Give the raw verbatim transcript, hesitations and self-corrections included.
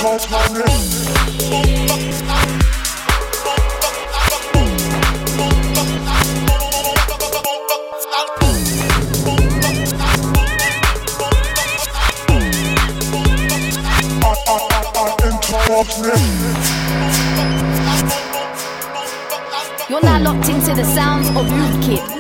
You're now locked into the sounds of Rootkit.